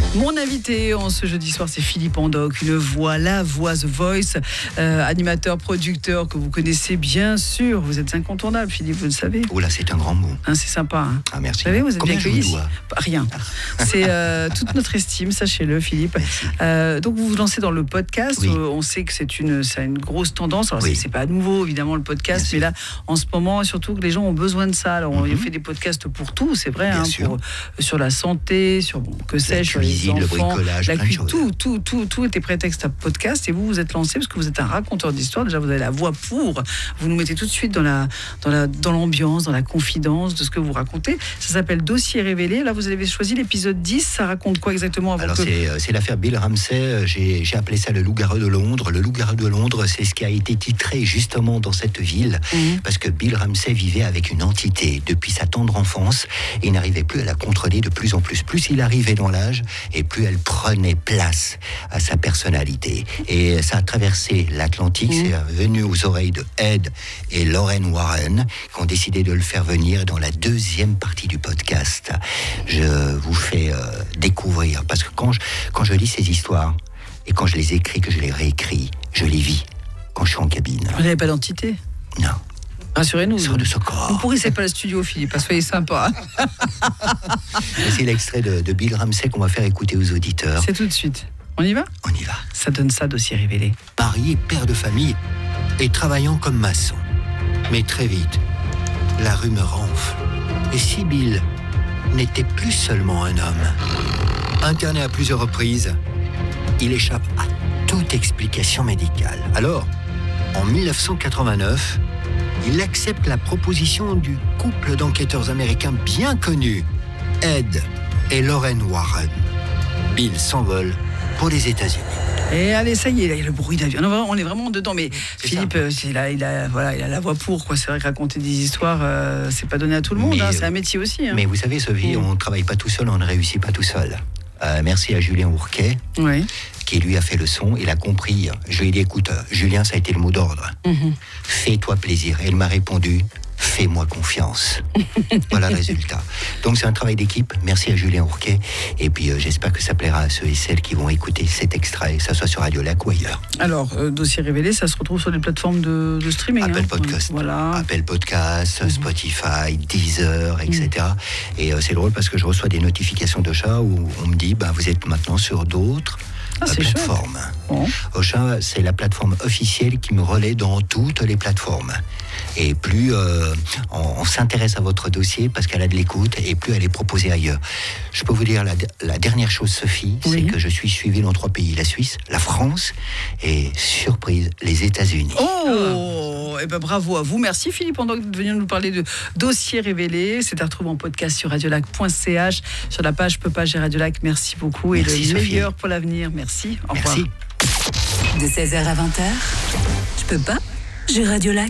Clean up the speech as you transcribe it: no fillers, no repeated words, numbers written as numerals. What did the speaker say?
Mon invité en ce jeudi soir, c'est Philippe Andoc, une voix, la voix The Voice, animateur, producteur que vous connaissez bien sûr. Vous êtes incontournable, Philippe, vous le savez. Oh là, c'est un grand mot. Hein, c'est sympa. Hein. Ah, merci. Vous savez, vous êtes Combien bien je vous accueillis. dois ? Rien. C'est toute notre estime, sachez-le, Philippe. Donc vous vous lancez dans le podcast. Oui. On sait que ça a une grosse tendance. Alors Oui. c'est pas nouveau, évidemment, le podcast, Bien mais là, en ce moment, surtout que les gens ont besoin de ça. Alors on fait des podcasts pour tout, c'est vrai, Bien hein, sûr. sur la santé, sur que sais-je, sur les cuisine, le enfants, bricolage, la plein de cuisine, choses. tout était prétexte à podcast. Et vous vous êtes lancé parce que vous êtes un raconteur d'histoire. Déjà, vous avez la voix pour. Vous nous mettez tout de suite dans l'ambiance, dans la confidence de ce que vous racontez. Ça s'appelle Dossier révélé. Là, vous avez choisi l'épisode 10. Ça raconte quoi exactement avant Alors, que... c'est l'affaire Bill Ramsey. J'ai appelé ça le loup-garou de Londres. Le loup-garou de Londres, c'est ce qui a été titré justement dans cette ville. Parce que Bill Ramsey vivait avec une entité depuis sa tendre enfance. Il n'arrivait plus à la contrôler de plus en plus. Plus il arrivait dans l'âge, et plus elle prenait place à sa personnalité. Et ça a traversé l'Atlantique. C'est venu aux oreilles de Ed et Lorraine Warren, qui ont décidé de le faire venir dans la deuxième partie du podcast. Je vous fais découvrir, parce que quand je lis ces histoires, et quand je les écris, que je les réécris, je les vis quand je suis en cabine. Vous n'avez pas d'entité? Non. Rassurez-nous. Sur de ce corps. Vous pourrissez pas le studio, Philippe. Soyez sympa. C'est l'extrait de Bill Ramsey qu'on va faire écouter aux auditeurs. C'est tout de suite. On y va? On y va. Ça donne ça, Dossier révélé. Marié, père de famille et travaillant comme maçon. Mais très vite, la rumeur enfle. Et si Bill n'était plus seulement un homme, interné à plusieurs reprises, il échappe à toute explication médicale. Alors, en 1989, il accepte la proposition du couple d'enquêteurs américains bien connus, Ed et Lorraine Warren. Bill s'envole pour les États-Unis. Et allez, ça y est, là, il y a le bruit d'avion. Non, on est vraiment dedans. Mais C'est Philippe, il a la voix pour, quoi. C'est vrai que raconter des histoires, c'est pas donné à tout le monde. Mais, c'est un métier aussi. Hein. Mais vous savez, Sophie, on ne travaille pas tout seul, on ne réussit pas tout seul. Merci à Julien Ourquet, Oui. qui lui a fait le son. Il a compris. Je lui ai dit, écoute, Julien, ça a été le mot d'ordre. Fais-toi plaisir. Et il m'a répondu, fais-moi confiance. Voilà le résultat. Donc c'est un travail d'équipe. Merci à Julien Ourquet. Et puis j'espère que ça plaira à ceux et celles qui vont écouter cet extrait, que ça soit sur Radio Lac ou ailleurs. Alors, Dossier révélé, ça se retrouve sur les plateformes de streaming. Apple hein. Podcast, Voilà. Apple Podcast, Spotify, Deezer, etc. Et c'est drôle parce que je reçois des notifications d'Ocha où on me dit, vous êtes maintenant sur d'autres C'est plateformes. Bon. Ocha, c'est la plateforme officielle qui me relaie dans toutes les plateformes. Et plus on s'intéresse à votre dossier parce qu'elle a de l'écoute, et plus elle est proposée ailleurs. Je peux vous dire la dernière chose, Sophie, c'est que je suis suivi dans 3 pays: la Suisse, la France et, surprise, les États-Unis. Oh, et bravo à vous. Merci Philippe Andoc de venir nous parler de Dossier révélé. C'est à retrouver en podcast sur radiolac.ch, sur la page Peupage et Radio-Lac. Merci beaucoup. Merci, et le Sophie. meilleur pour l'avenir. Merci. Au revoir. Merci. De 16h à 20h, je peux pas, j'ai Radio Lac.